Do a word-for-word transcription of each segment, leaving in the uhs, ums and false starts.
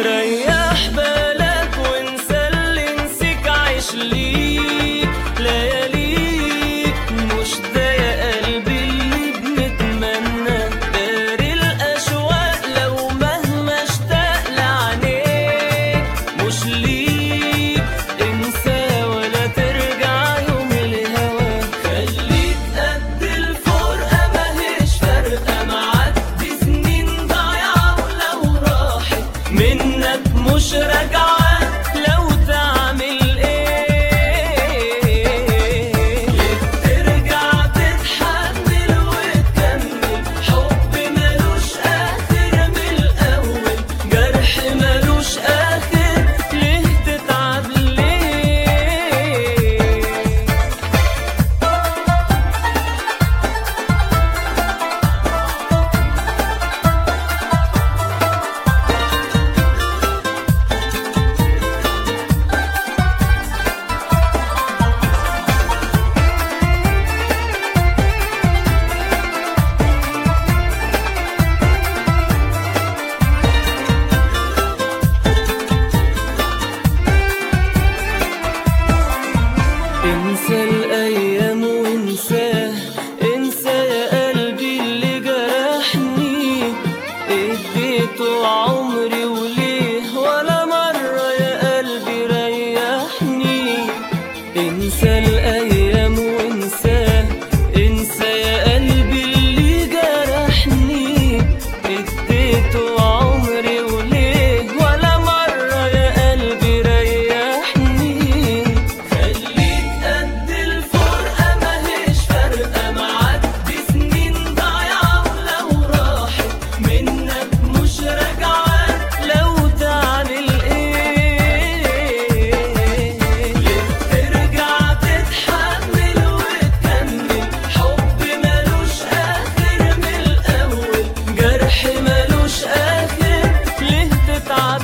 وريح بالك وانسى اللي نسيك، عيش ليك لياليك، مش ده يا قلبي اللي بنتمنى. داري الأشواق لو مهما اشتاق لعينيك، مش ليك انسى ولا ترجع يوم الهوى. خليك قد الفرقة ماهيش فارقة، معدي سنين ضايعة ولو راحت منك مش راجعة. لو تعمل ايه ليه ترجع تتحمل وتكمل؟ حب ملوش آخر من الأول، جرح ملوش آخر، ليه تتعب ليه؟ انسى الأيام وانساه، انسى يا قلبي اللي جرحني، اديته عمري وليه ولا مرة يا قلبي ريحني. انسى الأيام وانساه، انسى يا قلبي اللي جرحني، اديته عمري وليه ولا مرة يا قلبي ريحني. خليك قد الفرقة ماهيش فارقة، معدي سنين ضايعة ولو راحت منك مش راجعة. لو تعمل ايه ليه ترجع تتحمل وتكمل؟ حب ملوش آخر من الأول، جرح ملوش آخر، ليه تتعب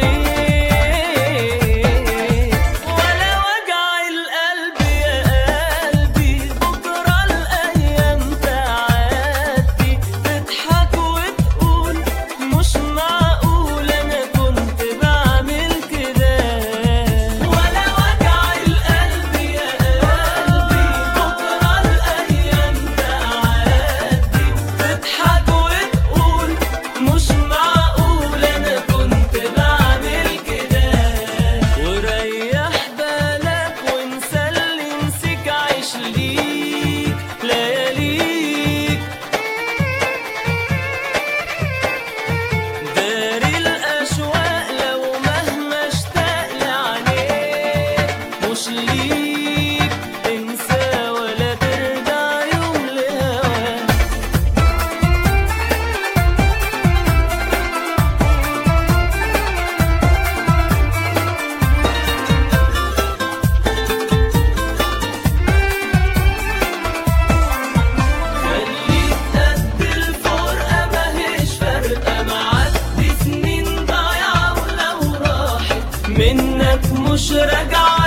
ليه؟ ولا وجع القلب يا قلبي، بكرة الأيام تعدي، تضحك وتقول مش معقول أنا كنت بعمل كده. ولا وجع القلب يا قلبي، بكرة الأيام تعدي، تضحك وتقول مش معقول أنا كنت بعمل كده. وريح بالك وانسى اللي نسيك، عيش ليك لياليك، داري الأشواق لو مهما اشتاق لعينيك، مش ليك انسى ولا ترجع يوم لهواك. خليك قد الفرقة ماهيش فارقة، معدي سنين ضايعة ولو راحت منك مش راجعة.